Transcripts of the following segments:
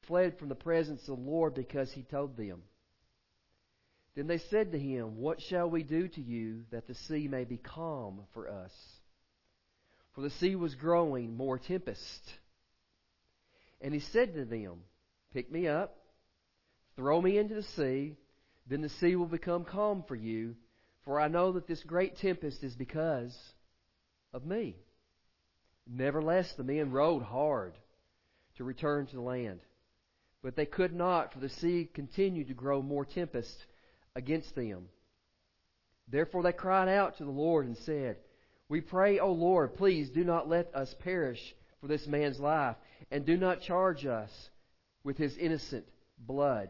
fled from the presence of the Lord because he told them. Then they said to him, "What shall we do to you that the sea may be calm for us?" For the sea was growing more tempest. And he said to them, "Pick me up, throw me into the sea, then the sea will become calm for you, for I know that this great tempest is because of me." Nevertheless, the men rowed hard to return to the land. But they could not, for the sea continued to grow more tempest against them. Therefore they cried out to the Lord and said, "We pray, O Lord, please do not let us perish for this man's life, and do not charge us with his innocent blood.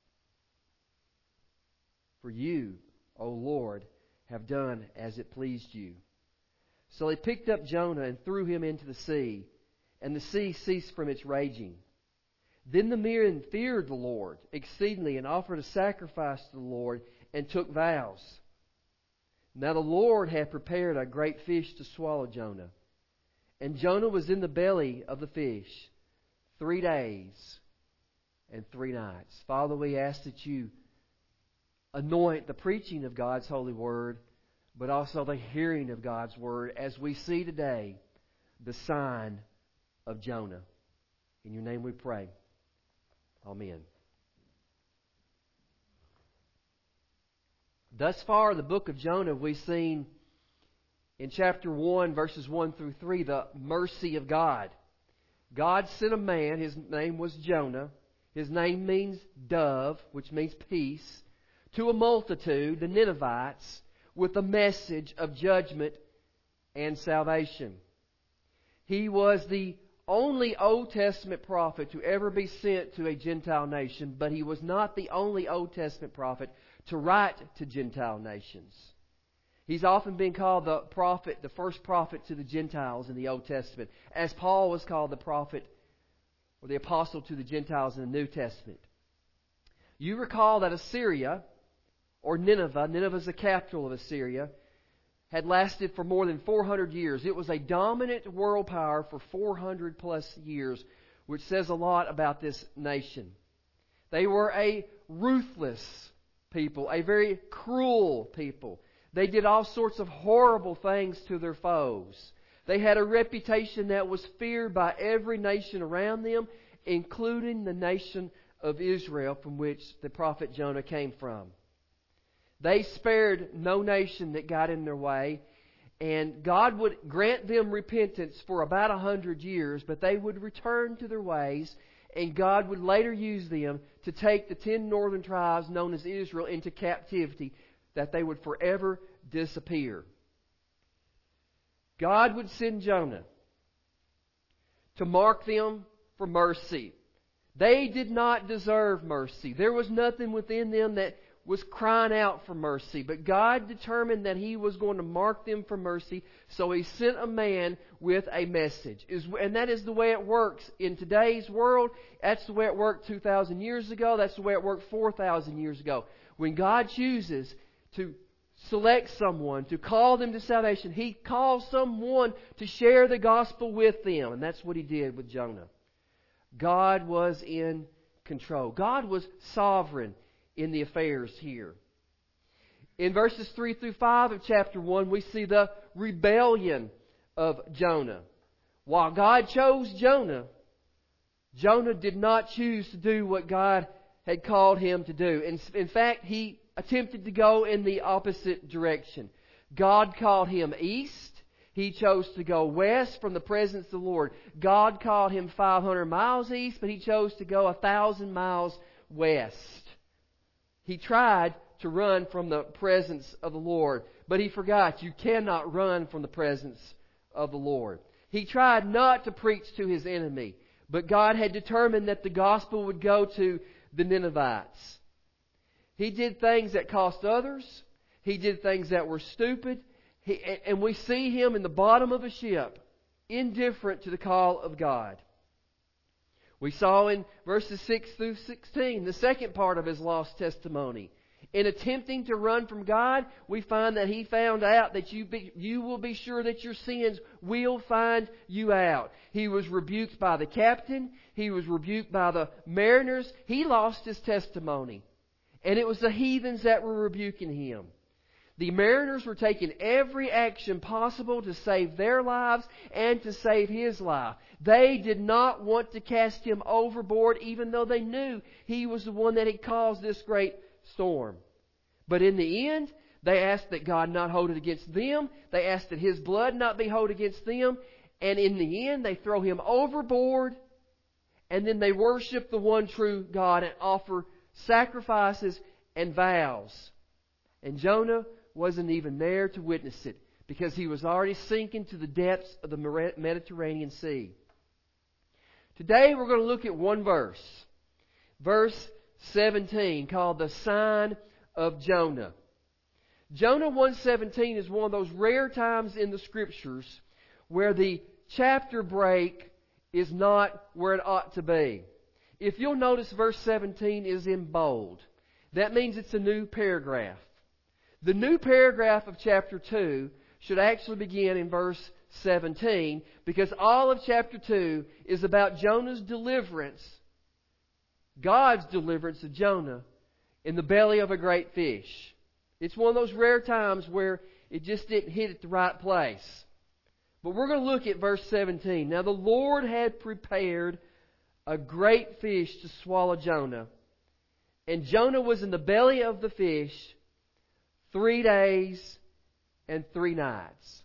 For you, O Lord, have done as it pleased you." So they picked up Jonah and threw him into the sea, and the sea ceased from its raging. Then the men feared the Lord exceedingly and offered a sacrifice to the Lord and took vows. Now the Lord had prepared a great fish to swallow Jonah. And Jonah was in the belly of the fish 3 days and 3 nights. Father, we ask that you anoint the preaching of God's holy word, but also the hearing of God's word as we see today the sign of Jonah. In your name we pray. Amen. Thus far, the book of Jonah, we've seen in chapter 1, verses 1 through 3, the mercy of God. God sent a man, his name was Jonah. His name means dove, which means peace, to a multitude, the Ninevites, with a message of judgment and salvation. He was the only Old Testament prophet to ever be sent to a Gentile nation, but he was not the only Old Testament prophet to write to Gentile nations. He's often been called the prophet, the first prophet to the Gentiles in the Old Testament, as Paul was called the prophet or the apostle to the Gentiles in the New Testament. You recall that Assyria, or Nineveh is the capital of Assyria, had lasted for more than 400 years. It was a dominant world power for 400 plus years, which says a lot about this nation. They were a ruthless people, a very cruel people. They did all sorts of horrible things to their foes. They had a reputation that was feared by every nation around them, including the nation of Israel, from which the prophet Jonah came from. They spared no nation that got in their way, and God would grant them repentance for about 100 years, but they would return to their ways, and God would later use them to take the 10 northern tribes known as Israel into captivity, that they would forever disappear. God would send Jonah to mark them for mercy. They did not deserve mercy. There was nothing within them that was crying out for mercy. But God determined that He was going to mark them for mercy, so He sent a man with a message. And that is the way it works in today's world. That's the way it worked 2,000 years ago. That's the way it worked 4,000 years ago. When God chooses to select someone, to call them to salvation, He calls someone to share the gospel with them. And that's what He did with Jonah. God was in control. God was sovereign in the affairs here. In verses 3 through 5 of chapter 1, we see the rebellion of Jonah. While God chose Jonah, Jonah did not choose to do what God had called him to do. In fact, he attempted to go in the opposite direction. God called him east. He chose to go west from the presence of the Lord. God called him 500 miles east, but he chose to go 1,000 miles west. He tried to run from the presence of the Lord, but he forgot you cannot run from the presence of the Lord. He tried not to preach to his enemy, but God had determined that the gospel would go to the Ninevites. He did things that cost others. He did things that were stupid. And we see him in the bottom of a ship, indifferent to the call of God. We saw in verses 6 through 16, the second part of his lost testimony. In attempting to run from God, we find that he found out that you will be sure that your sins will find you out. He was rebuked by the captain. He was rebuked by the mariners. He lost his testimony. And it was the heathens that were rebuking him. The mariners were taking every action possible to save their lives and to save his life. They did not want to cast him overboard, even though they knew he was the one that had caused this great storm. But in the end, they asked that God not hold it against them. They asked that his blood not be held against them. And in the end, they throw him overboard. And then they worship the one true God and offer sacrifices and vows. And Jonah wasn't even there to witness it, because he was already sinking to the depths of the Mediterranean Sea. Today we're going to look at one verse. Verse 17, called the sign of Jonah. Jonah 1:17 is one of those rare times in the Scriptures where the chapter break is not where it ought to be. If you'll notice, verse 17 is in bold. That means it's a new paragraph. The new paragraph of chapter 2 should actually begin in verse 17, because all of chapter 2 is about Jonah's deliverance, God's deliverance of Jonah in the belly of a great fish. It's one of those rare times where it just didn't hit at the right place. But we're going to look at verse 17. Now the Lord had prepared a great fish to swallow Jonah. And Jonah was in the belly of the fish 3 days and 3 nights.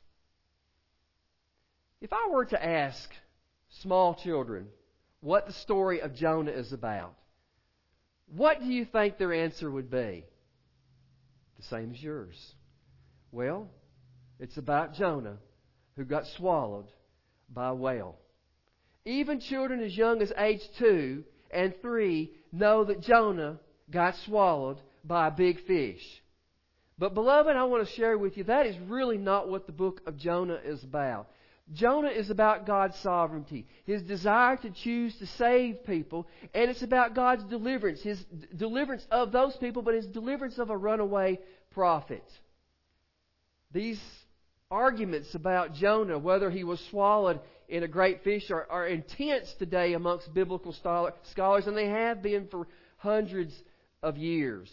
If I were to ask small children what the story of Jonah is about, what do you think their answer would be? The same as yours. Well, it's about Jonah who got swallowed by a whale. Even children as young as age 2 and 3 know that Jonah got swallowed by a big fish. But beloved, I want to share with you, that is really not what the book of Jonah is about. Jonah is about God's sovereignty, His desire to choose to save people, and it's about God's deliverance, His deliverance of those people, but His deliverance of a runaway prophet. These arguments about Jonah, whether he was swallowed in a great fish, are intense today amongst biblical scholars, and they have been for hundreds of years.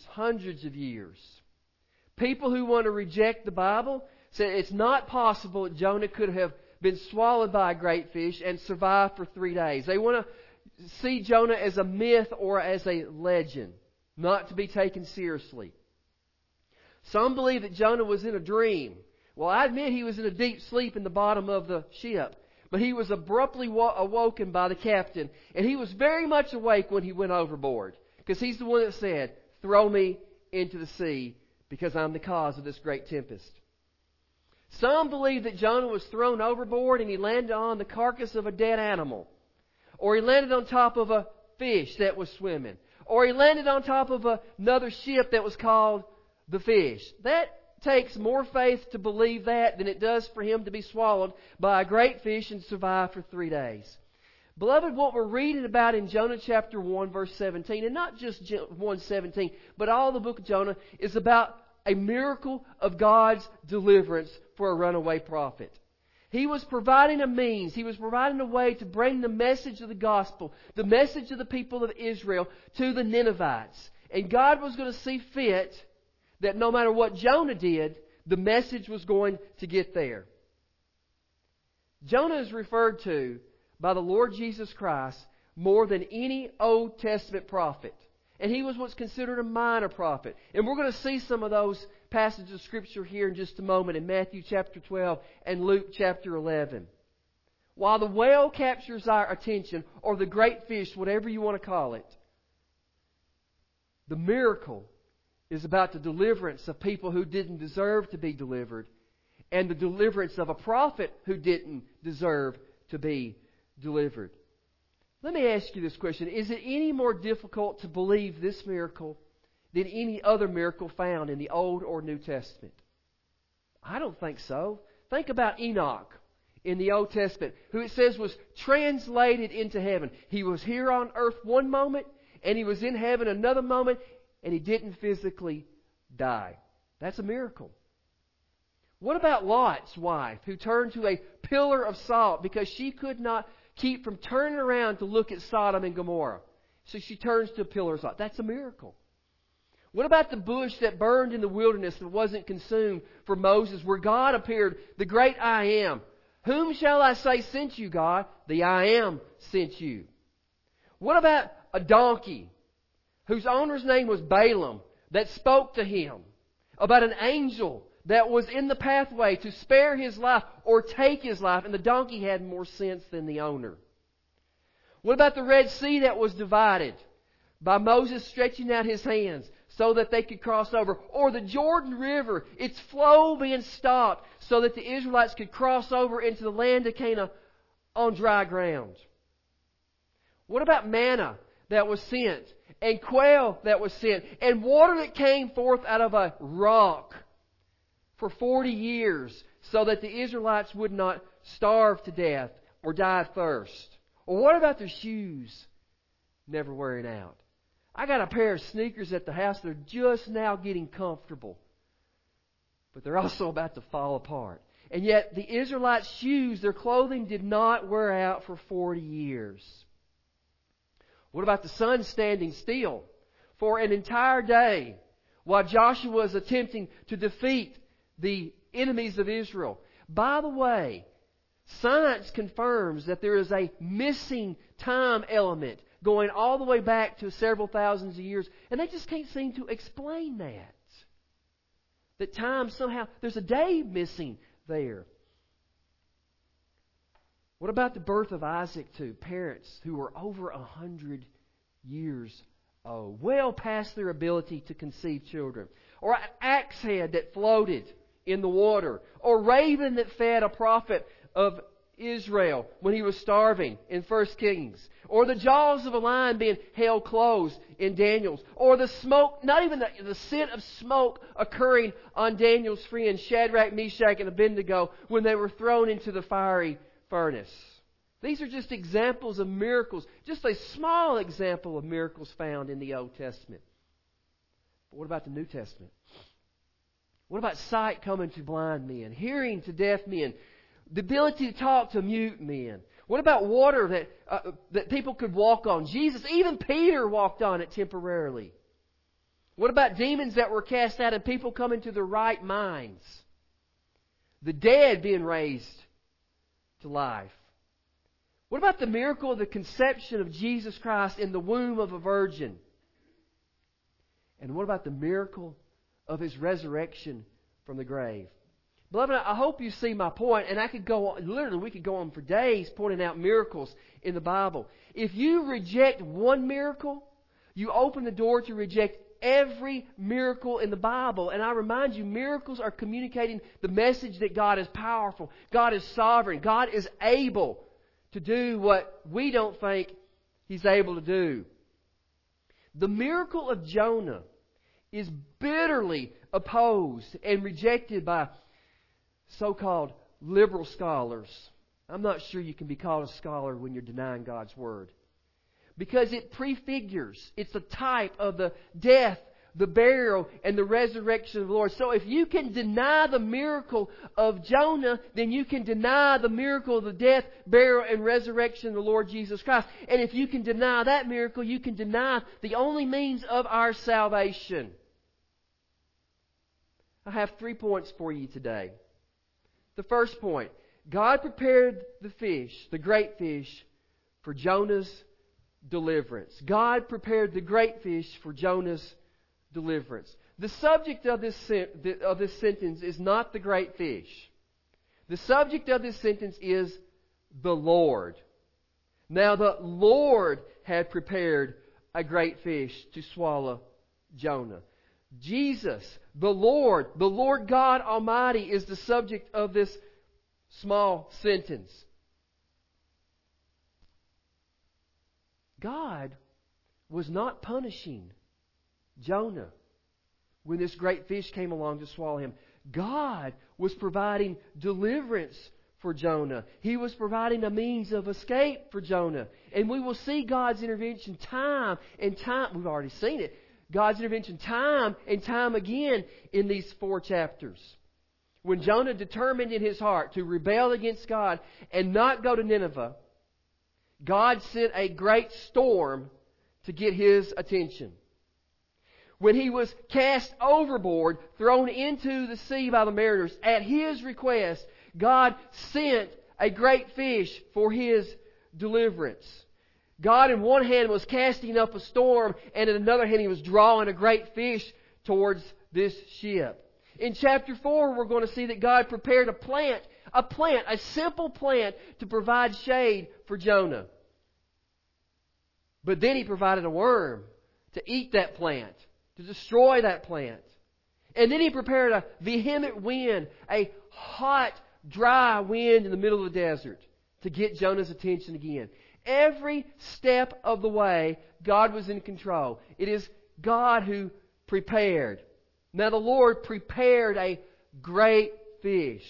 People who want to reject the Bible say it's not possible that Jonah could have been swallowed by a great fish and survived for 3 days. They want to see Jonah as a myth or as a legend, not to be taken seriously. Some believe that Jonah was in a dream. Well, I admit he was in a deep sleep in the bottom of the ship, but he was abruptly awoken by the captain, and he was very much awake when he went overboard, because he's the one that said, "Throw me into the sea, because I'm the cause of this great tempest." Some believe that Jonah was thrown overboard and he landed on the carcass of a dead animal. Or he landed on top of a fish that was swimming. Or he landed on top of another ship that was called the Fish. That takes more faith to believe that than it does for him to be swallowed by a great fish and survive for 3 days. Beloved, what we're reading about in Jonah chapter 1 verse 17, and not just 1:17, but all the book of Jonah, is about a miracle of God's deliverance for a runaway prophet. He was providing a means, He was providing a way to bring the message of the gospel, the message of the people of Israel to the Ninevites. And God was going to see fit that no matter what Jonah did, the message was going to get there. Jonah is referred to by the Lord Jesus Christ more than any Old Testament prophet. And he was what's considered a minor prophet. And we're going to see some of those passages of Scripture here in just a moment in Matthew chapter 12 and Luke chapter 11. While the whale captures our attention, or the great fish, whatever you want to call it, the miracle is about the deliverance of people who didn't deserve to be delivered, and the deliverance of a prophet who didn't deserve to be delivered. Let me ask you this question. Is it any more difficult to believe this miracle than any other miracle found in the Old or New Testament? I don't think so. Think about Enoch in the Old Testament, who it says was translated into heaven. He was here on earth one moment, and he was in heaven another moment, and he didn't physically die. That's a miracle. What about Lot's wife, who turned to a pillar of salt because she could not keep from turning around to look at Sodom and Gomorrah? So she turns to a pillar of salt. That's a miracle. What about the bush that burned in the wilderness and wasn't consumed for Moses, where God appeared, the great I Am? Whom shall I say sent you, God? The I Am sent you. What about a donkey whose owner's name was Balaam that spoke to him about an angel that was in the pathway to spare his life or take his life, and the donkey had more sense than the owner? What about the Red Sea that was divided by Moses stretching out his hands so that they could cross over? Or the Jordan River, its flow being stopped so that the Israelites could cross over into the land of Canaan on dry ground? What about manna that was sent, and quail that was sent, and water that came forth out of a rock for 40 years so that the Israelites would not starve to death or die of thirst? Or what about their shoes never wearing out? I got a pair of sneakers at the house. They're just now getting comfortable, but they're also about to fall apart. And yet the Israelites' shoes, their clothing, did not wear out for 40 years. What about the sun standing still for an entire day while Joshua was attempting to defeat the enemies of Israel? By the way, science confirms that there is a missing time element going all the way back to several thousands of years, and they just can't seem to explain that. That time somehow, there's a day missing there. What about the birth of Isaac to parents who were over 100 years old, well past their ability to conceive children? Or an axe head that floated in the water, or raven that fed a prophet of Israel when he was starving in 1 Kings, or the jaws of a lion being held closed in Daniel's, or the smoke, not even the scent of smoke occurring on Daniel's friends Shadrach, Meshach, and Abednego when they were thrown into the fiery furnace. These are just examples of miracles, just a small example of miracles found in the Old Testament. But what about the New Testament? What about sight coming to blind men, hearing to deaf men, the ability to talk to mute men? What about water that people could walk on? Jesus, even Peter walked on it temporarily. What about demons that were cast out and people coming to their right minds? The dead being raised to life. What about the miracle of the conception of Jesus Christ in the womb of a virgin? And what about the miracle of His resurrection from the grave? Beloved, I hope you see my point, and I could go on, literally we could go on for days pointing out miracles in the Bible. If you reject one miracle, you open the door to reject every miracle in the Bible. And I remind you, miracles are communicating the message that God is powerful, God is sovereign, God is able to do what we don't think He's able to do. The miracle of Jonah is bitterly opposed and rejected by so-called liberal scholars. I'm not sure you can be called a scholar when you're denying God's Word, because it prefigures, it's a type of the death, the burial, and the resurrection of the Lord. So if you can deny the miracle of Jonah, then you can deny the miracle of the death, burial, and resurrection of the Lord Jesus Christ. And if you can deny that miracle, you can deny the only means of our salvation. I have 3 points for you today. The first point, God prepared the fish, the great fish, for Jonah's deliverance. God prepared the great fish for Jonah's deliverance. The subject of this sentence is not the great fish. The subject of this sentence is the Lord. Now the Lord had prepared a great fish to swallow Jonah. Jesus, the Lord God Almighty, is the subject of this small sentence. God was not punishing Jonah when this great fish came along to swallow him. God was providing deliverance for Jonah. He was providing a means of escape for Jonah. And we will see God's intervention time and time. We've already seen it. God's intervention time and time again in these 4 chapters. When Jonah determined in his heart to rebel against God and not go to Nineveh, God sent a great storm to get his attention. When he was cast overboard, thrown into the sea by the mariners, at his request, God sent a great fish for his deliverance. God in one hand was casting up a storm, and in another hand He was drawing a great fish towards this ship. In chapter 4, we're going to see that God prepared a simple plant to provide shade for Jonah. But then He provided a worm to eat that plant, to destroy that plant. And then He prepared a vehement wind, a hot, dry wind in the middle of the desert to get Jonah's attention again. Every step of the way, God was in control. It is God who prepared. Now the Lord prepared a great fish.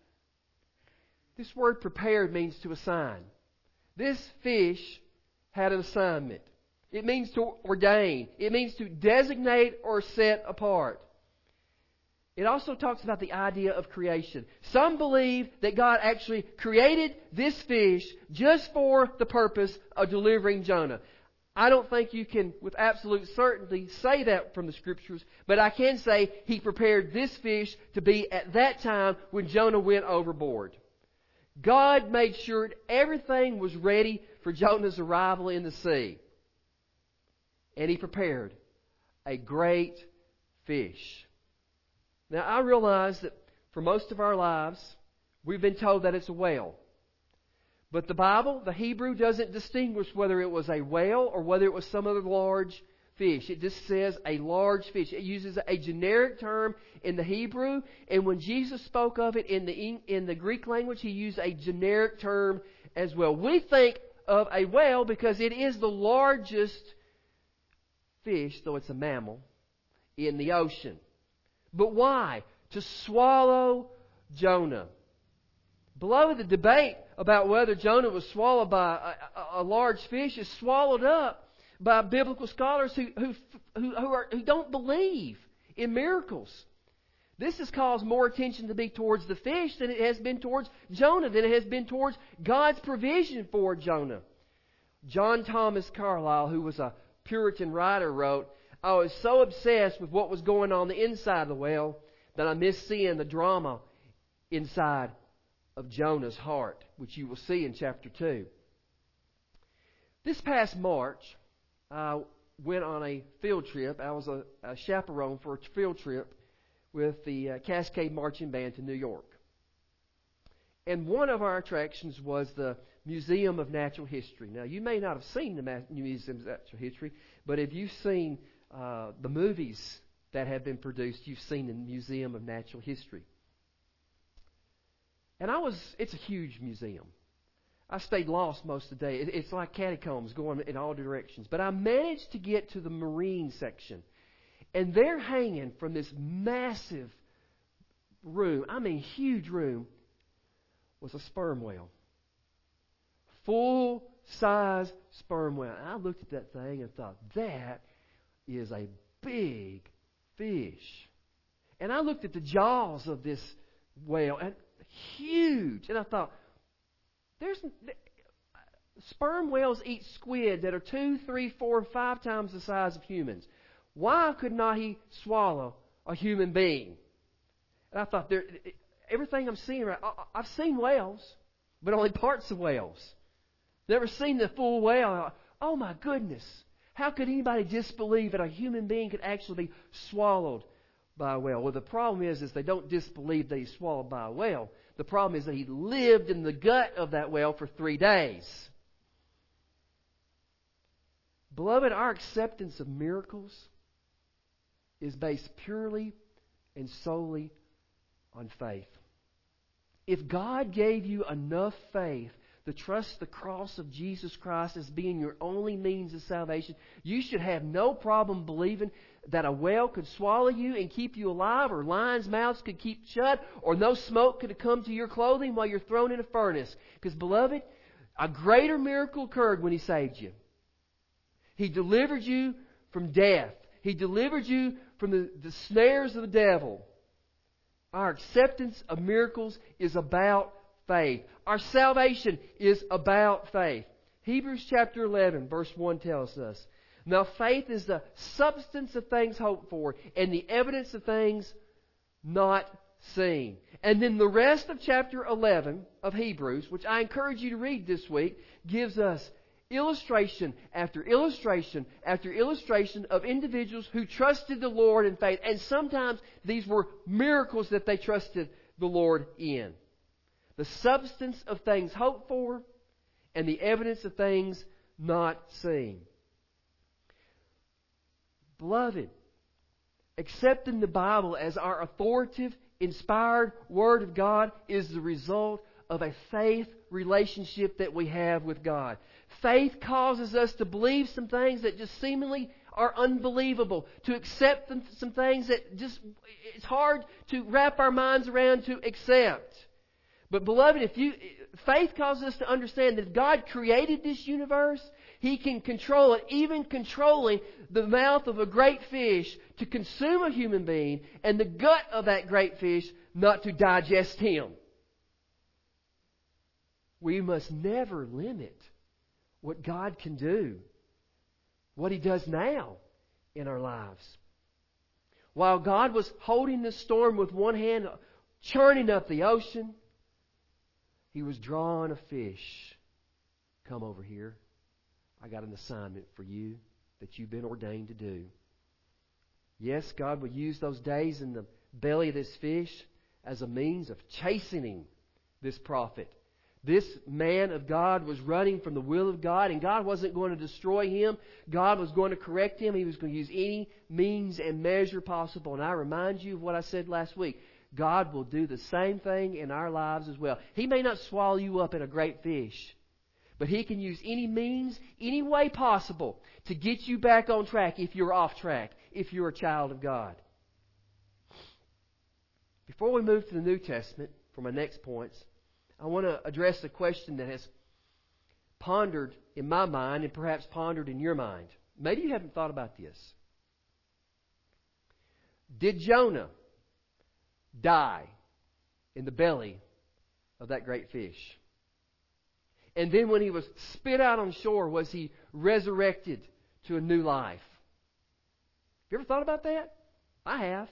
This word prepared means to assign. This fish had an assignment. It means to ordain. It means to designate or set apart. It also talks about the idea of creation. Some believe that God actually created this fish just for the purpose of delivering Jonah. I don't think you can with absolute certainty say that from the Scriptures, but I can say He prepared this fish to be at that time when Jonah went overboard. God made sure everything was ready for Jonah's arrival in the sea. And He prepared a great fish. Now, I realize that for most of our lives, we've been told that it's a whale. But the Bible, the Hebrew, doesn't distinguish whether it was a whale or whether it was some other large fish. It just says a large fish. It uses a generic term in the Hebrew, and when Jesus spoke of it in the Greek language, He used a generic term as well. We think of a whale because it is the largest fish, though it's a mammal, in the ocean. But why? To swallow Jonah. Beloved, the debate about whether Jonah was swallowed by a large fish is swallowed up by biblical scholars who don't believe in miracles. This has caused more attention to be towards the fish than it has been towards Jonah, than it has been towards God's provision for Jonah. John Thomas Carlyle, who was a Puritan writer, wrote, "I was so obsessed with what was going on the inside of the whale that I missed seeing the drama inside of Jonah's heart," which you will see in chapter 2. This past March, I went on a field trip. I was a chaperone for a field trip with the Cascade Marching Band to New York. And one of our attractions was the Museum of Natural History. Now, you may not have seen the Museum of Natural History, but if you've seen the movies that have been produced, you've seen the Museum of Natural History. And it's a huge museum. I stayed lost most of the day. It's like catacombs going in all directions. But I managed to get to the marine section. And there hanging from this massive room, I mean huge room, was a sperm whale. Full-size sperm whale. And I looked at that thing and thought, that is a big fish. And I looked at the jaws of this whale, and huge. And I thought, sperm whales eat squid that are 2, 3, 4, 5 times the size of humans. Why could not he swallow a human being? And I thought, everything I'm seeing, I've seen whales, but only parts of whales. Never seen the full whale. Oh my goodness. How could anybody disbelieve that a human being could actually be swallowed by a whale? Well, the problem is they don't disbelieve that he's swallowed by a whale. The problem is that he lived in the gut of that whale for 3 days. Beloved, our acceptance of miracles is based purely and solely on faith. If God gave you enough faith to trust the cross of Jesus Christ as being your only means of salvation, you should have no problem believing that a whale could swallow you and keep you alive, or lions' mouths could keep shut, or no smoke could come to your clothing while you're thrown in a furnace. Because, beloved, a greater miracle occurred when He saved you. He delivered you from death. He delivered you from the snares of the devil. Our acceptance of miracles is about faith. Our salvation is about faith. Hebrews chapter 11, verse 1 tells us, "Now faith is the substance of things hoped for and the evidence of things not seen." And then the rest of chapter 11 of Hebrews, which I encourage you to read this week, gives us illustration after illustration after illustration of individuals who trusted the Lord in faith. And sometimes these were miracles that they trusted the Lord in. The substance of things hoped for and the evidence of things not seen. Beloved, accepting the Bible as our authoritative, inspired Word of God is the result of a faith relationship that we have with God. Faith causes us to believe some things that just seemingly are unbelievable, to accept some things that just it's hard to wrap our minds around to accept. But beloved, faith causes us to understand that God created this universe. He can control it, even controlling the mouth of a great fish to consume a human being and the gut of that great fish not to digest him. We must never limit what God can do, what He does now in our lives. While God was holding the storm with one hand, churning up the ocean, He was drawing a fish. Come over here. I got an assignment for you that you've been ordained to do. Yes, God will use those days in the belly of this fish as a means of chastening this prophet. This man of God was running from the will of God, and God wasn't going to destroy him. God was going to correct him. He was going to use any means and measure possible. And I remind you of what I said last week. God will do the same thing in our lives as well. He may not swallow you up in a great fish, but He can use any means, any way possible to get you back on track if you're off track, if you're a child of God. Before we move to the New Testament, for my next points, I want to address a question that has pondered in my mind and perhaps pondered in your mind. Maybe you haven't thought about this. Did Jonah die in the belly of that great fish? And then when he was spit out on shore, was he resurrected to a new life? Have you ever thought about that? I have.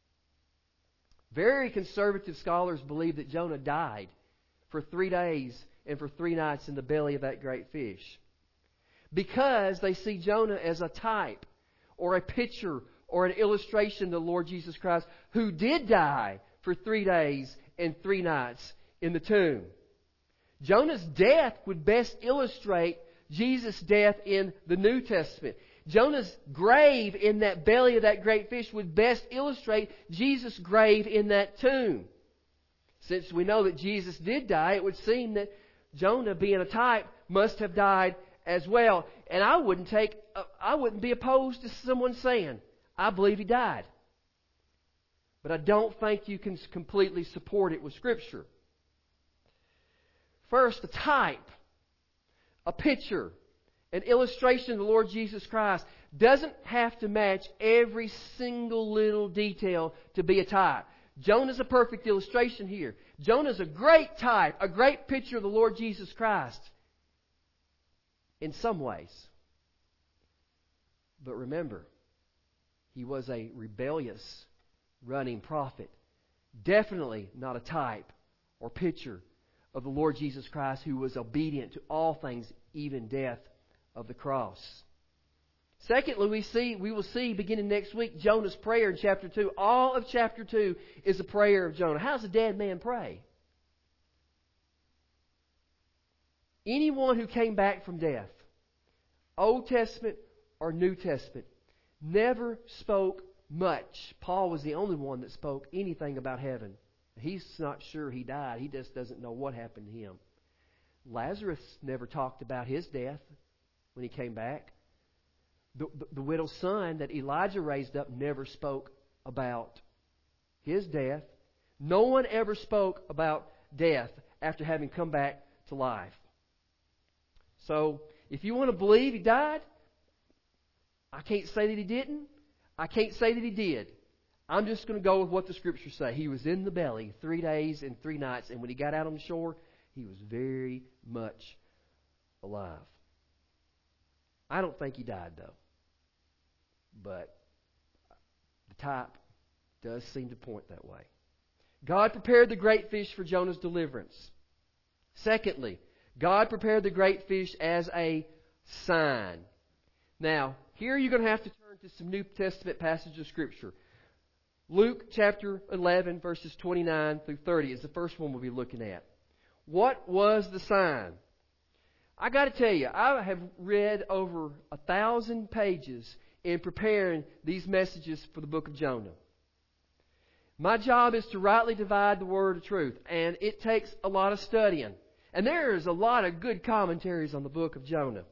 Very conservative scholars believe that Jonah died for 3 days and for 3 nights in the belly of that great fish, because they see Jonah as a type or a picture or an illustration of the Lord Jesus Christ, who did die for 3 days and 3 nights in the tomb. Jonah's death would best illustrate Jesus' death in the New Testament. Jonah's grave in that belly of that great fish would best illustrate Jesus' grave in that tomb. Since we know that Jesus did die, it would seem that Jonah, being a type, must have died as well. And I wouldn't be opposed to someone saying, I believe he died. But I don't think you can completely support it with Scripture. First, a type, a picture, an illustration of the Lord Jesus Christ doesn't have to match every single little detail to be a type. Jonah's a perfect illustration here. Jonah's a great type, a great picture of the Lord Jesus Christ in some ways. But remember, he was a rebellious, running prophet. Definitely not a type or picture of the Lord Jesus Christ, who was obedient to all things, even death of the cross. Secondly, we will see beginning next week Jonah's prayer in chapter 2. All of chapter 2 is a prayer of Jonah. How does a dead man pray? Anyone who came back from death, Old Testament or New Testament, never spoke much. Paul was the only one that spoke anything about heaven. He's not sure he died. He just doesn't know what happened to him. Lazarus never talked about his death when he came back. The widow's son that Elijah raised up never spoke about his death. No one ever spoke about death after having come back to life. So, if you want to believe he died, I can't say that he didn't. I can't say that he did. I'm just going to go with what the Scriptures say. He was in the belly 3 days and 3 nights, and when he got out on the shore, he was very much alive. I don't think he died, though. But the type does seem to point that way. God prepared the great fish for Jonah's deliverance. Secondly, God prepared the great fish as a sign. Now, here you're going to have to turn to some New Testament passages of Scripture. Luke chapter 11, verses 29 through 30 is the first one we'll be looking at. What was the sign? I got to tell you, I have read over 1,000 pages in preparing these messages for the book of Jonah. My job is to rightly divide the word of truth, and it takes a lot of studying. And there's a lot of good commentaries on the book of Jonah.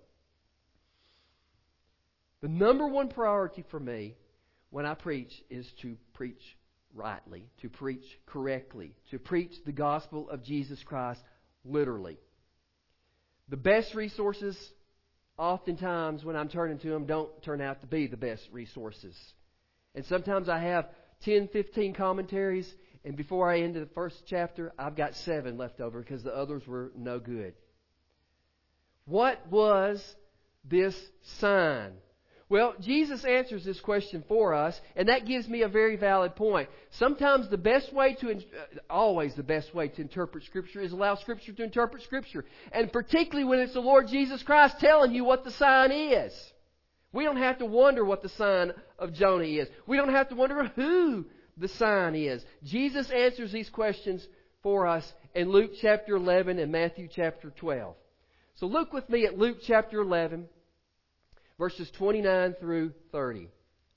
The number one priority for me when I preach is to preach rightly, to preach correctly, to preach the gospel of Jesus Christ literally. The best resources, oftentimes when I'm turning to them, don't turn out to be the best resources. And sometimes I have 10, 15 commentaries, and before I end the first chapter, I've got 7 left over because the others were no good. What was this sign? Well, Jesus answers this question for us, and that gives me a very valid point. Sometimes the best way always the best way to interpret Scripture is allow Scripture to interpret Scripture. And particularly when it's the Lord Jesus Christ telling you what the sign is. We don't have to wonder what the sign of Jonah is. We don't have to wonder who the sign is. Jesus answers these questions for us in Luke chapter 11 and Matthew chapter 12. So look with me at Luke chapter 11. Verses 29 through 30.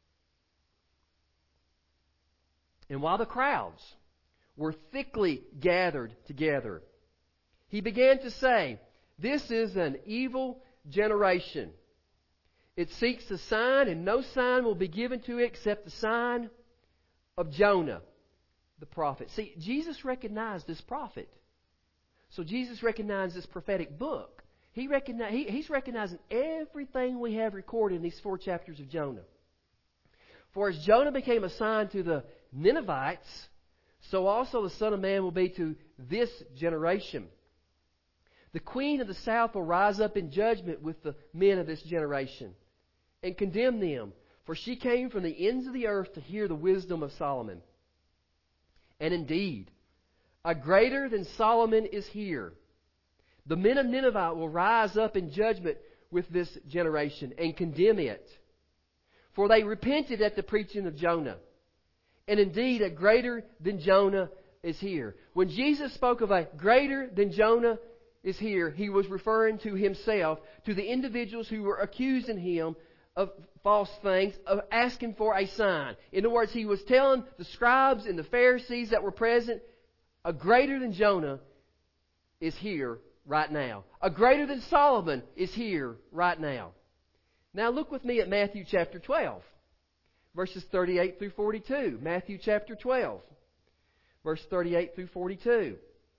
And while the crowds were thickly gathered together, he began to say, "This is an evil generation. It seeks a sign, and no sign will be given to it except the sign of Jonah, the prophet." See, Jesus recognized this prophet. So Jesus recognized this prophetic book. He's recognizing everything we have recorded in these 4 chapters of Jonah. For as Jonah became a sign to the Ninevites, so also the Son of Man will be to this generation. The queen of the south will rise up in judgment with the men of this generation and condemn them, for she came from the ends of the earth to hear the wisdom of Solomon. And indeed, a greater than Solomon is here. The men of Nineveh will rise up in judgment with this generation and condemn it. For they repented at the preaching of Jonah. And indeed, a greater than Jonah is here. When Jesus spoke of a greater than Jonah is here, He was referring to Himself, to the individuals who were accusing Him of false things, of asking for a sign. In other words, He was telling the scribes and the Pharisees that were present, a greater than Jonah is here right now. A greater than Solomon is here right now. Now look with me at Matthew chapter 12, verses 38 through 42. Matthew chapter 12, verse 38 through 42.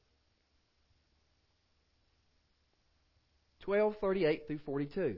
12:38 through 42.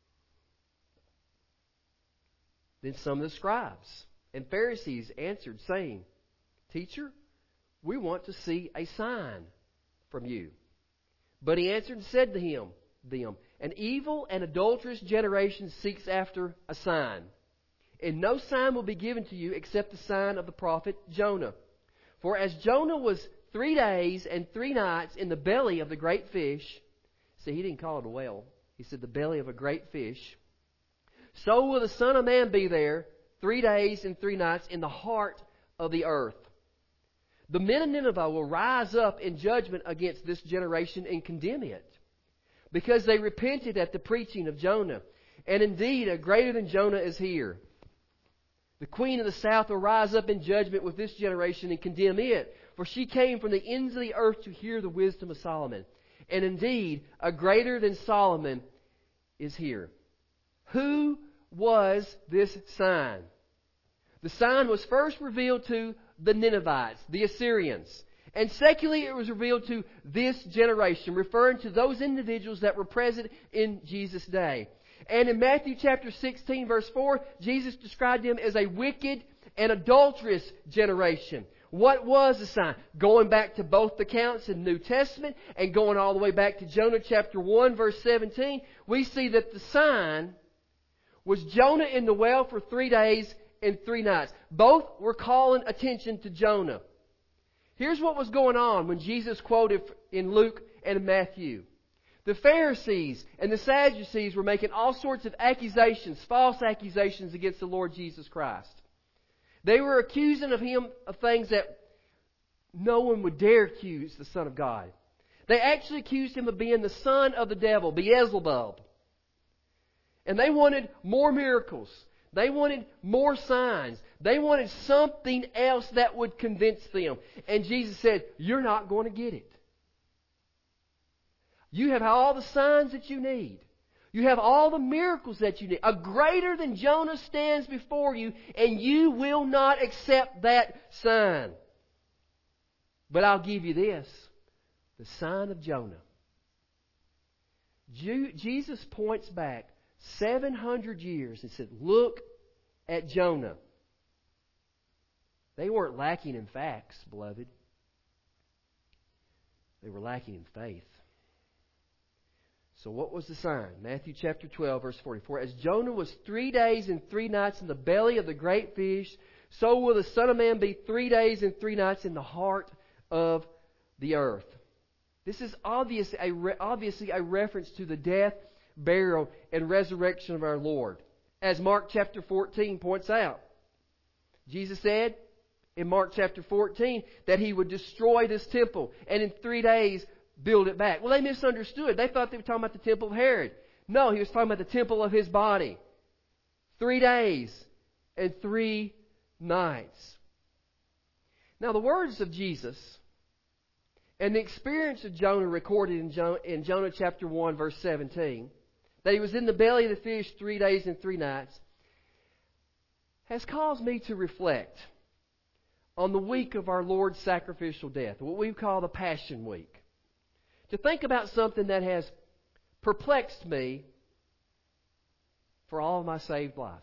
Then some of the scribes and Pharisees answered, saying, "Teacher, we want to see a sign from you." But He answered and said to them, "An evil and adulterous generation seeks after a sign. And no sign will be given to you except the sign of the prophet Jonah. For as Jonah was 3 days and 3 nights in the belly of the great fish," see, He didn't call it a whale. He said the belly of a great fish. "So will the Son of Man be there 3 days and 3 nights in the heart of the earth. The men of Nineveh will rise up in judgment against this generation and condemn it, because they repented at the preaching of Jonah. And indeed, a greater than Jonah is here. The queen of the south will rise up in judgment with this generation and condemn it, for she came from the ends of the earth to hear the wisdom of Solomon. And indeed, a greater than Solomon is here." Who was this sign? The sign was first revealed to the Ninevites, the Assyrians. And secondly, it was revealed to this generation, referring to those individuals that were present in Jesus' day. And in Matthew chapter 16, verse 4, Jesus described them as a wicked and adulterous generation. What was the sign? Going back to both the accounts in the New Testament and going all the way back to Jonah chapter 1, verse 17, we see that the sign was Jonah in the well for 3 days and 3 nights. Both were calling attention to Jonah. Here's what was going on when Jesus quoted in Luke and in Matthew. The Pharisees and the Sadducees were making all sorts of accusations, false accusations against the Lord Jesus Christ. They were accusing of Him of things that no one would dare accuse the Son of God. They actually accused Him of being the son of the devil, Beelzebub. And they wanted more miracles. They wanted more signs. They wanted something else that would convince them. And Jesus said, you're not going to get it. You have all the signs that you need. You have all the miracles that you need. A greater than Jonah stands before you, and you will not accept that sign. But I'll give you this, the sign of Jonah. Jesus points back 700 years and said, look at Jonah. They weren't lacking in facts, beloved. They were lacking in faith. So what was the sign? Matthew chapter 12, verse 44. As Jonah was 3 days and 3 nights in the belly of the great fish, so will the Son of Man be 3 days and 3 nights in the heart of the earth. This is obviously a reference to the death, burial, and resurrection of our Lord. As Mark chapter 14 points out. Jesus said in Mark chapter 14 that He would destroy this temple and in 3 days build it back. Well, they misunderstood. They thought they were talking about the temple of Herod. No, He was talking about the temple of His body. 3 days and 3 nights. Now, the words of Jesus and the experience of Jonah recorded in Jonah chapter 1, verse 17, that he was in the belly of the fish 3 days and 3 nights, has caused me to reflect on the week of our Lord's sacrificial death, what we call the Passion Week. To think about something that has perplexed me for all of my saved life.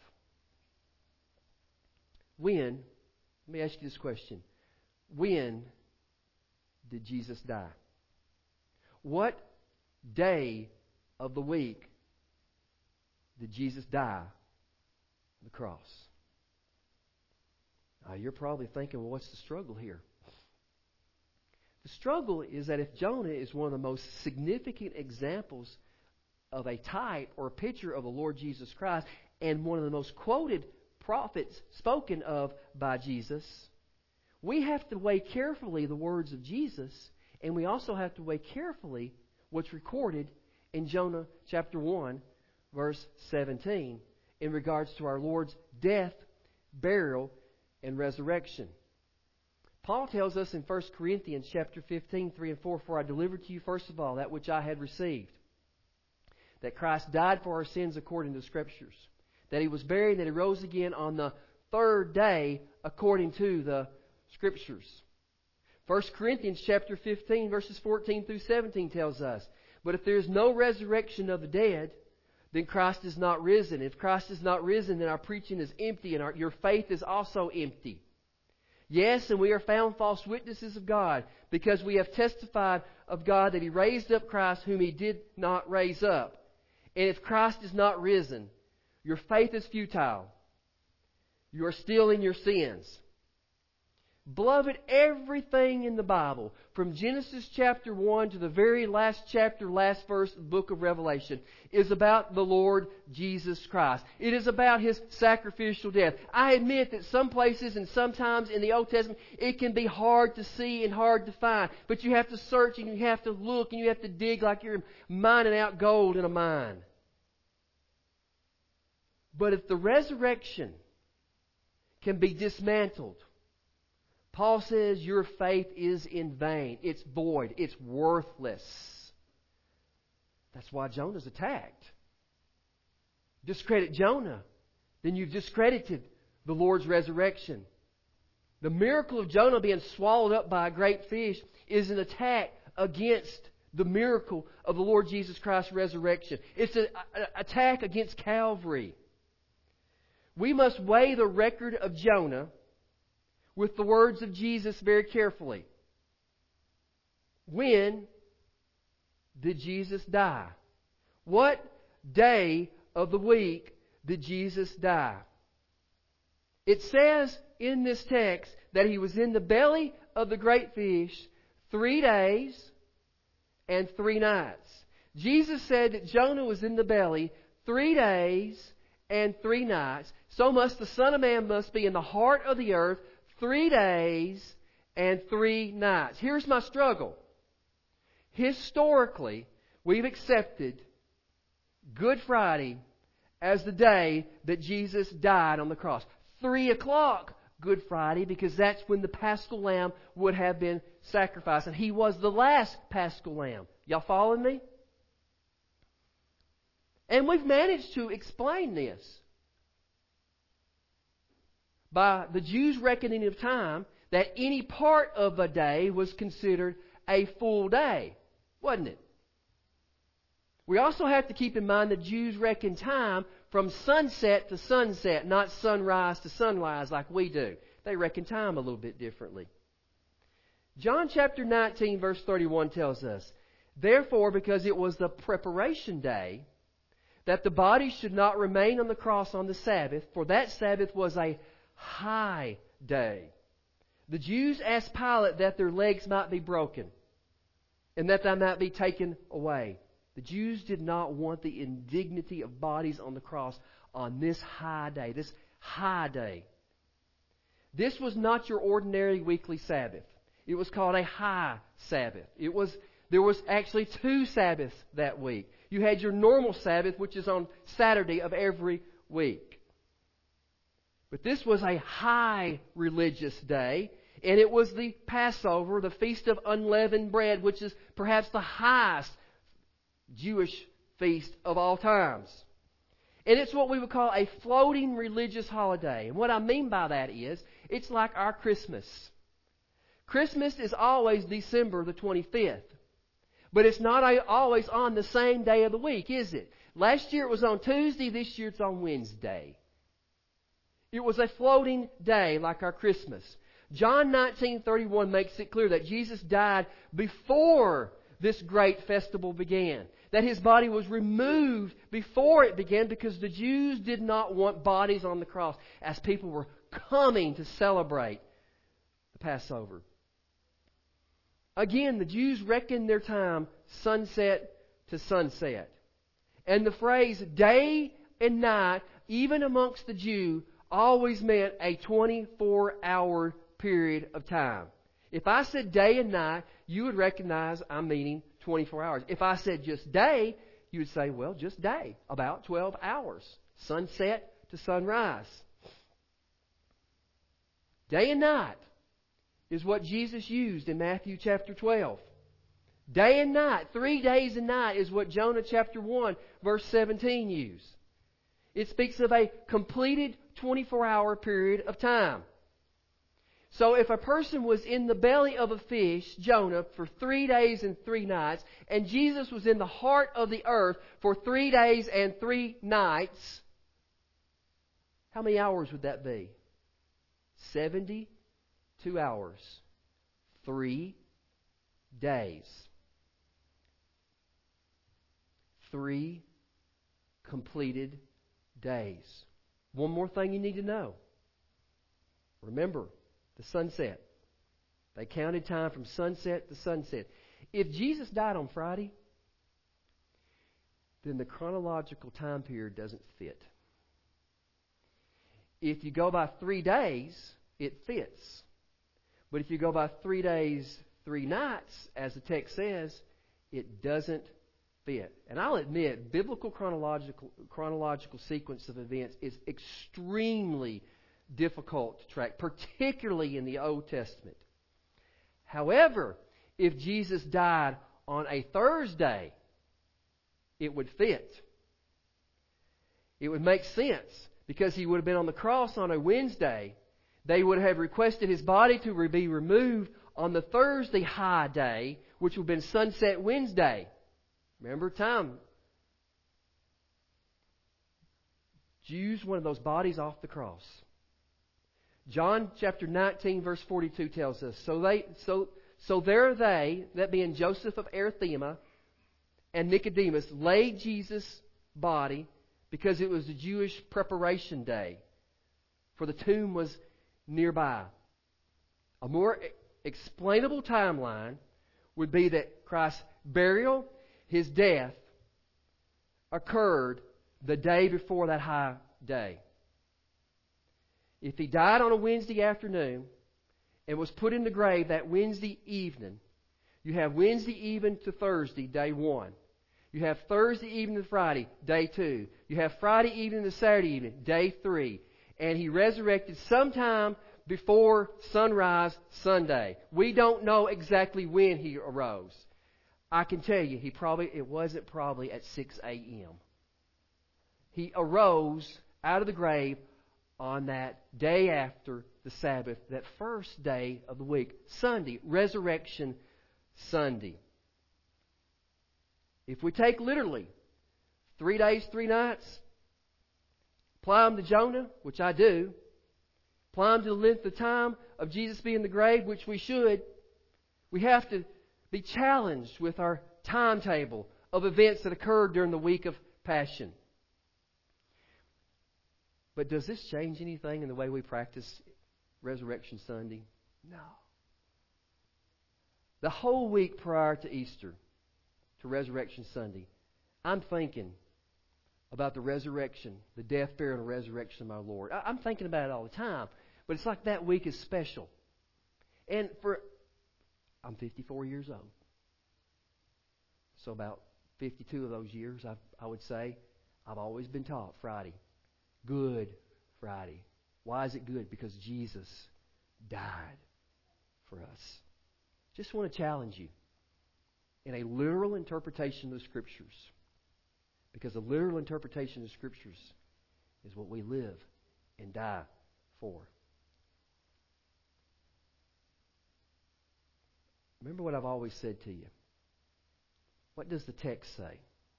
Let me ask you this question. When did Jesus die? What day of the week did Jesus die on the cross? Now, you're probably thinking, well, what's the struggle here? The struggle is that if Jonah is one of the most significant examples of a type or a picture of the Lord Jesus Christ and one of the most quoted prophets spoken of by Jesus, we have to weigh carefully the words of Jesus, and we also have to weigh carefully what's recorded in Jonah chapter 1, verse 17, in regards to our Lord's death, burial, and resurrection. Paul tells us in 1 Corinthians chapter 15, 3 and 4, For I delivered to you first of all that which I had received, that Christ died for our sins according to the Scriptures, that He was buried, and that He rose again on the third day according to the Scriptures. 1 Corinthians chapter 15, verses 14 through 17 tells us, But if there is no resurrection of the dead, then Christ is not risen. If Christ is not risen, then our preaching is empty, and your faith is also empty. Yes, and we are found false witnesses of God, because we have testified of God that He raised up Christ whom He did not raise up. And if Christ is not risen, your faith is futile. You are still in your sins. Beloved, everything in the Bible, from Genesis chapter 1 to the very last chapter, last verse of the book of Revelation, is about the Lord Jesus Christ. It is about His sacrificial death. I admit that some places and sometimes in the Old Testament it can be hard to see and hard to find. But you have to search and you have to look and you have to dig like you're mining out gold in a mine. But if the resurrection can be dismantled, Paul says your faith is in vain. It's void. It's worthless. That's why Jonah's attacked. Discredit Jonah, then you've discredited the Lord's resurrection. The miracle of Jonah being swallowed up by a great fish is an attack against the miracle of the Lord Jesus Christ's resurrection. It's an attack against Calvary. We must weigh the record of Jonah with the words of Jesus very carefully. When did Jesus die? What day of the week did Jesus die? It says in this text that He was in the belly of the great fish 3 days and 3 nights. Jesus said that Jonah was in the belly 3 days and 3 nights. So must the Son of Man must be in the heart of the earth 3 days and 3 nights. Here's my struggle. Historically, we've accepted Good Friday as the day that Jesus died on the cross. 3 o'clock Good Friday, because that's when the Paschal Lamb would have been sacrificed. And He was the last Paschal Lamb. Y'all following me? And we've managed to explain this by the Jews' reckoning of time, that any part of a day was considered a full day, wasn't it? We also have to keep in mind the Jews reckon time from sunset to sunset, not sunrise to sunrise like we do. They reckon time a little bit differently. John chapter 19 verse 31 tells us, "Therefore, because it was the preparation day, that the body should not remain on the cross on the Sabbath, for that Sabbath was a high day. The Jews asked Pilate that their legs might be broken and that they might be taken away." The Jews did not want the indignity of bodies on the cross on this high day, this high day. This was not your ordinary weekly Sabbath. It was called a high Sabbath. There was actually 2 Sabbaths that week. You had your normal Sabbath, which is on Saturday of every week. But this was a high religious day, and it was the Passover, the Feast of Unleavened Bread, which is perhaps the highest Jewish feast of all times. And it's what we would call a floating religious holiday. And what I mean by that is, it's like our Christmas. Christmas is always December the 25th. But it's not always on the same day of the week, is it? Last year it was on Tuesday, this year it's on Wednesday. It was a floating day like our Christmas. John 19:31 makes it clear that Jesus died before this great festival began. That His body was removed before it began, because the Jews did not want bodies on the cross as people were coming to celebrate the Passover. Again, the Jews reckoned their time sunset to sunset. And the phrase day and night, even amongst the Jew, always meant a 24-hour period of time. If I said day and night, you would recognize I'm meaning 24 hours. If I said just day, you would say, well, just day, about 12 hours, sunset to sunrise. Day and night is what Jesus used in Matthew chapter 12. Day and night, 3 days and night, is what Jonah chapter 1 verse 17 used. It speaks of a completed 24-hour period of time. So if a person was in the belly of a fish, Jonah, for 3 days and 3 nights, and Jesus was in the heart of the earth for 3 days and 3 nights, how many hours would that be? 72 hours. 3 days. 3 completed days. One more thing you need to know. Remember, the sunset. They counted time from sunset to sunset. If Jesus died on Friday, then the chronological time period doesn't fit. If you go by 3 days, it fits. But if you go by 3 days, 3 nights, as the text says, it doesn't fit. And I'll admit, biblical chronological sequence of events is extremely difficult to track, particularly in the Old Testament. However, if Jesus died on a Thursday, it would fit. It would make sense, because He would have been on the cross on a Wednesday. They would have requested His body to be removed on the Thursday high day, which would have been Sunset Wednesday. Remember time. Jews wanted those bodies off the cross. John chapter 19 verse 42 tells us, So there they, that being Joseph of Arimathea and Nicodemus, laid Jesus' body because it was the Jewish preparation day, for the tomb was nearby. A more explainable timeline would be that Christ's burial, His death, occurred the day before that high day. If He died on a Wednesday afternoon and was put in the grave that Wednesday evening, you have Wednesday evening to Thursday, day 1. You have Thursday evening to Friday, day 2. You have Friday evening to Saturday evening, day 3. And He resurrected sometime before sunrise Sunday. We don't know exactly when He arose. I can tell you, it wasn't probably at 6 a.m. He arose out of the grave on that day after the Sabbath, that first day of the week, Sunday, Resurrection Sunday. If we take literally 3 days, 3 nights, apply them to Jonah, which I do, apply them to the length of time of Jesus being in the grave, which we should, we have to be challenged with our timetable of events that occurred during the week of Passion. But does this change anything in the way we practice Resurrection Sunday? No. The whole week prior to Easter, to Resurrection Sunday, I'm thinking about the resurrection, the death, burial, and resurrection of my Lord. I'm thinking about it all the time. But it's like that week is special. And I'm 54 years old. So about 52 of those years, I would say, I've always been taught Friday. Good Friday. Why is it good? Because Jesus died for us. Just want to challenge you in a literal interpretation of the Scriptures. Because a literal interpretation of the Scriptures is what we live and die for. Remember what I've always said to you. What does the text say?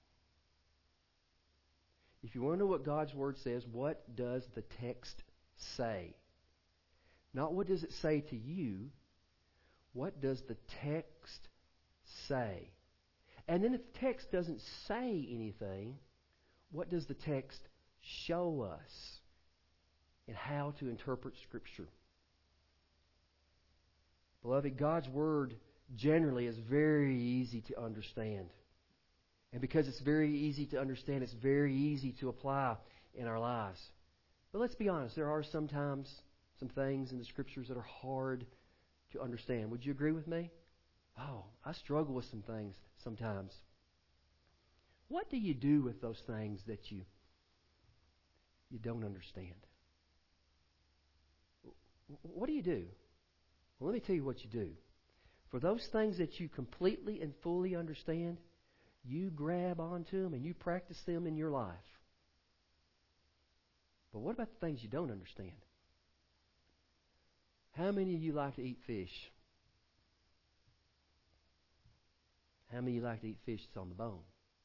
If you want to know what God's Word says, what does the text say? Not what does it say to you. What does the text say? And then if the text doesn't say anything, what does the text show us in how to interpret Scripture? Beloved, God's Word generally is very easy to understand. And because it's very easy to understand, it's very easy to apply in our lives. But let's be honest, there are sometimes some things in the Scriptures that are hard to understand. Would you agree with me? Oh, I struggle with some things sometimes. What do you do with those things that you don't understand? What do you do? Well, let me tell you what you do. For those things that you completely and fully understand, you grab onto them and you practice them in your life. But what about the things you don't understand? How many of you like to eat fish? How many of you like to eat fish that's on the bone?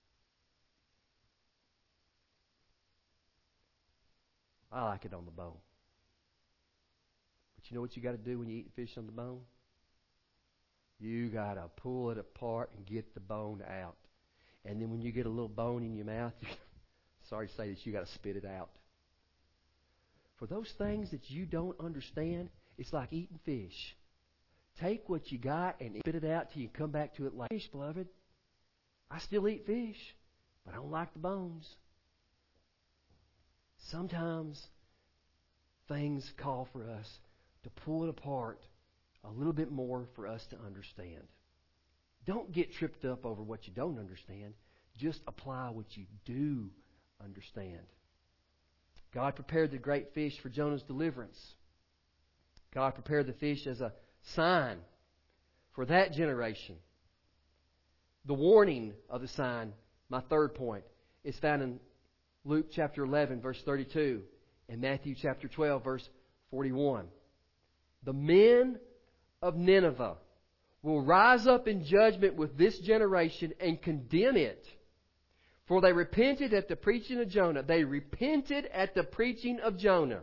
I like it on the bone. But you know what you got to do when you eat fish on the bone? You got to pull it apart and get the bone out. And then when you get a little bone in your mouth, sorry to say this, you got to spit it out. For those things that you don't understand, it's like eating fish. Take what you got and spit it out till you come back to it like fish, beloved. I still eat fish, but I don't like the bones. Sometimes things call for us to pull it apart a little bit more for us to understand. Don't get tripped up over what you don't understand. Just apply what you do understand. God prepared the great fish for Jonah's deliverance. God prepared the fish as a sign for that generation. The warning of the sign, my third point, is found in Luke chapter 11, verse 32, and Matthew chapter 12, verse 41. The men of Nineveh will rise up in judgment with this generation and condemn it. For they repented at the preaching of Jonah. They repented at the preaching of Jonah.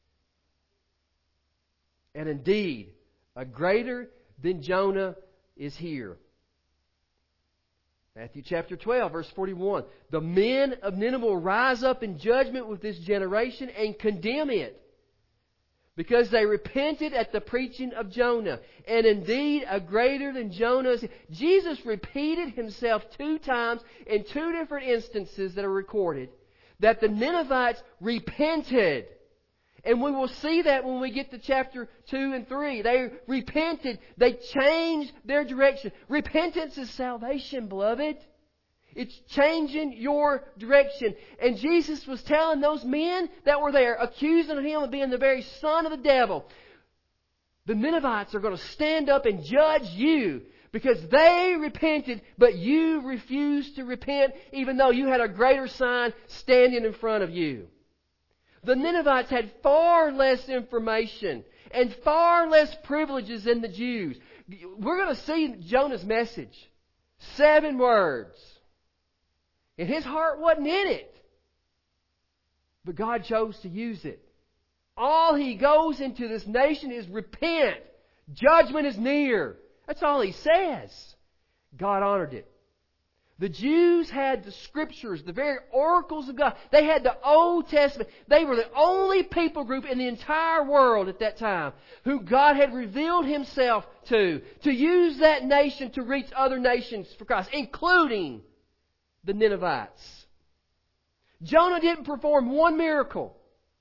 And indeed, a greater than Jonah is here. Matthew chapter 12, verse 41. The men of Nineveh will rise up in judgment with this generation and condemn it, because they repented at the preaching of Jonah. And indeed, a greater than Jonah is... Jesus repeated Himself 2 times in 2 different instances that are recorded, that the Ninevites repented. And we will see that when we get to chapter 2 and 3. They repented. They changed their direction. Repentance is salvation, beloved. It's changing your direction. And Jesus was telling those men that were there, accusing Him of being the very son of the devil, the Ninevites are going to stand up and judge you because they repented, but you refused to repent even though you had a greater sign standing in front of you. The Ninevites had far less information and far less privileges than the Jews. We're going to see Jonah's message. 7 words. And his heart wasn't in it. But God chose to use it. All he goes into this nation is repent. Judgment is near. That's all he says. God honored it. The Jews had the Scriptures, the very oracles of God. They had the Old Testament. They were the only people group in the entire world at that time who God had revealed Himself to use that nation to reach other nations for Christ, including the Ninevites. Jonah didn't perform one miracle.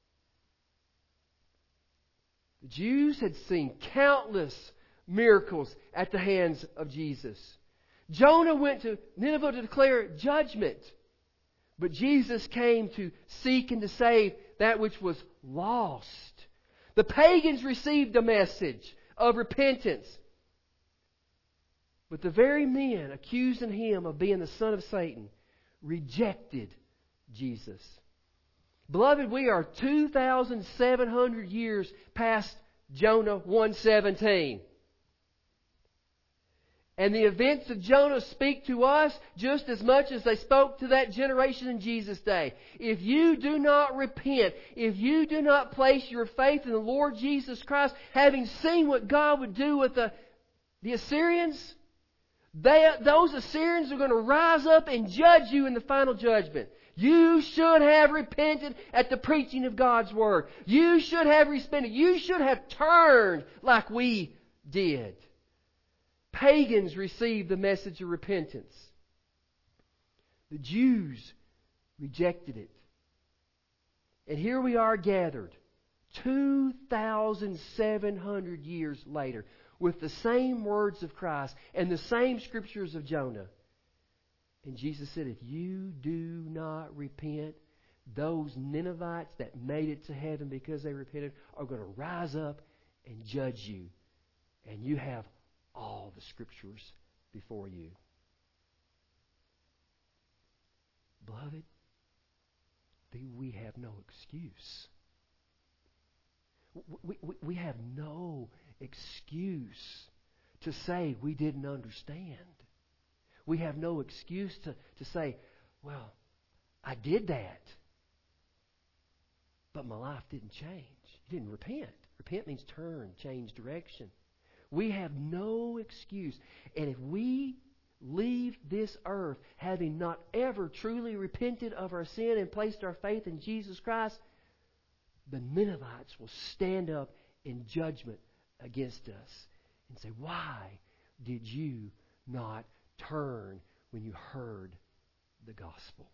The Jews had seen countless miracles at the hands of Jesus. Jonah went to Nineveh to declare judgment. But Jesus came to seek and to save that which was lost. The pagans received a message of repentance. But the very men accusing Him of being the son of Satan rejected Jesus. Beloved, we are 2,700 years past Jonah 1:17. And the events of Jonah speak to us just as much as they spoke to that generation in Jesus' day. If you do not repent, if you do not place your faith in the Lord Jesus Christ, having seen what God would do with the Assyrians, those Assyrians are going to rise up and judge you in the final judgment. You should have repented at the preaching of God's Word. You should have repented. You should have turned like we did. Pagans received the message of repentance. The Jews rejected it. And here we are gathered 2,700 years later with the same words of Christ and the same Scriptures of Jonah. And Jesus said, if you do not repent, those Ninevites that made it to heaven because they repented are going to rise up and judge you. And you have all the Scriptures before you. Beloved, we have no excuse. We have no excuse to say we didn't understand. We have no excuse to say, well, I did that, but my life didn't change. You didn't repent. Repent means turn, change direction. We have no excuse. And if we leave this earth having not ever truly repented of our sin and placed our faith in Jesus Christ, the Ninevites will stand up in judgment against us and say, why did you not turn when you heard the gospel?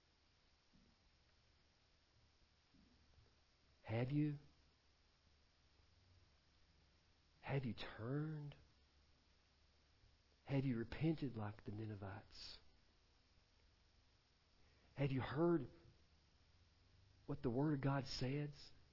Have you? Have you turned? Have you repented like the Ninevites? Have you heard what the Word of God says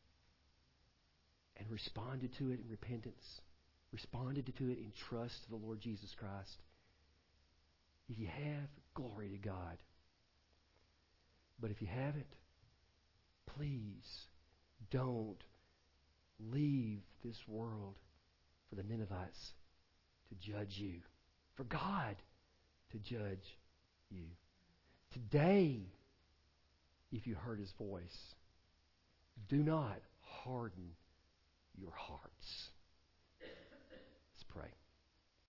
and responded to it in repentance? Responded to it in trust to the Lord Jesus Christ? If you have, glory to God. But if you haven't, please don't leave this world for the Ninevites to judge you, for God to judge you. Today, if you heard His voice, do not harden your hearts.